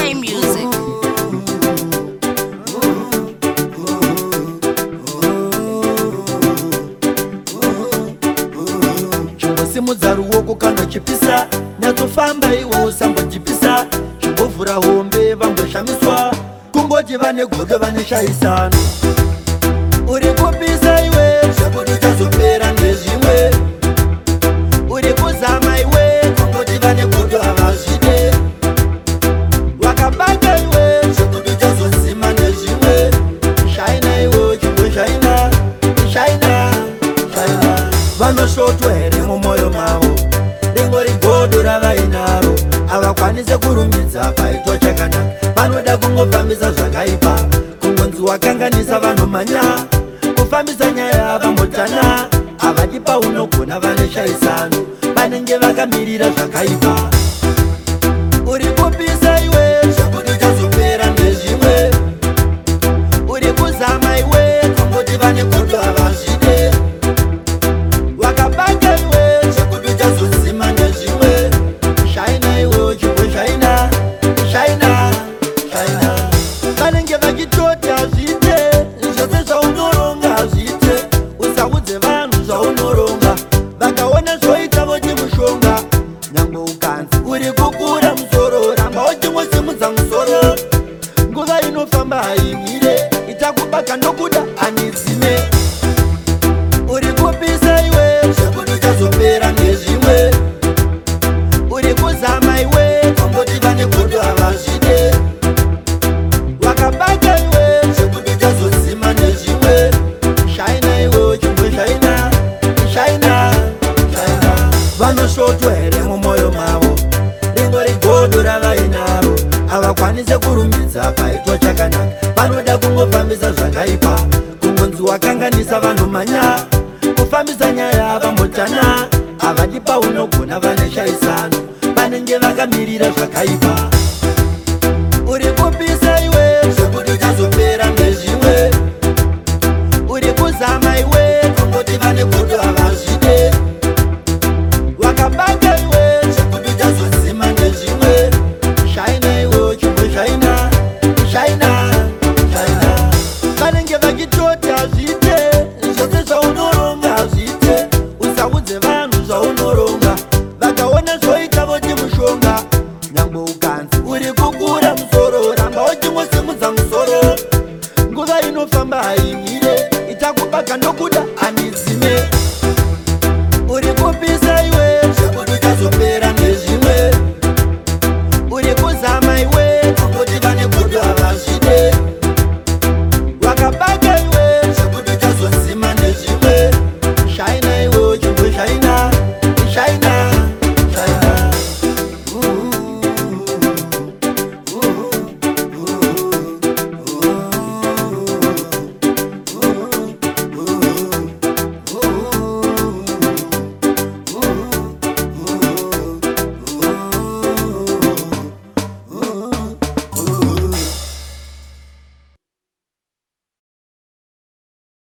J Music. Simudza ruoko kana chipisa nyatofamba iwo usambojipisa chimbovhura hombe vamboshamiswa kungoti vane godo vaneshaisano uri kupisa iwe zvekuti uchazopera ndezvimwe uri kuzama iwe kungoti vane godo havazvide wakabanga iwe zvekuti uchazozima ndezvimwe shaina iwe chimboshaina shaina shaina vanoshotwa here mumwoyo mavo ringori godo ravainaro havakwanise kurumidza paitwa chakanaka vanoda kungofambisa zvakaipa kungonzi wakanganisa vanomhanya kufambisa nyaya vambotana havadi paunogona vaneshaisano vanenge vakamirira zvakaipa uri kupisa iwe zvekuti uchazopera ndezvimwe uri kuzama iwe kungoti vane godo havazvide wakabanga iwe zvekuti uchazozima ndezvimwe shaina iwe chimboshaina shaina shaina vanenge vachitoti hazvite zvose zvaunoronga hazvite usaudze vanhu zvaunoronga vakaona zvoita voti mushonga nyangwe ukanzi uri kukura musoro ramba uchingosimudza musoro nguva inofamba haimire itakubaka ndokuda anizime uri kupisa iwe zvekuti uchazopera ndezvimwe uri kuzama iwe kungoti vane godo havazvide wakabanga iwe zvekuti uchazozima ndezvimwe shaina iwe chimboshaina shaina shaina vanoshotwa here mumwoyo mavo ringori godo ravainaro havakwanise kurumidza paitwa chakanaka vanoda kungofambisa zvakaipa kungonzi wakanganisa vanomhanya kufambisa nyaya vambotana havadi paunogona vaneshaisano vanenge vakamirira zvakaipa uri kupisa iwe zvekuti uchazopera ndezvimwe uri kuzama iwe kungoti vane godo havazvide wakabanga iwe zvekuti uchazozima ndezvimwe shaina iwe chimboshaina shaina shaina vanenge vachitoti hazvite zvose zvaunoronga hazvite usaudze vanhu zvaunoronga vakaona zvoita voti mushonga nyangwe ukanzi uri kukura musoro ramba uchingosimudza musoro nguva inofamba haimire itakubaka ndokuda ani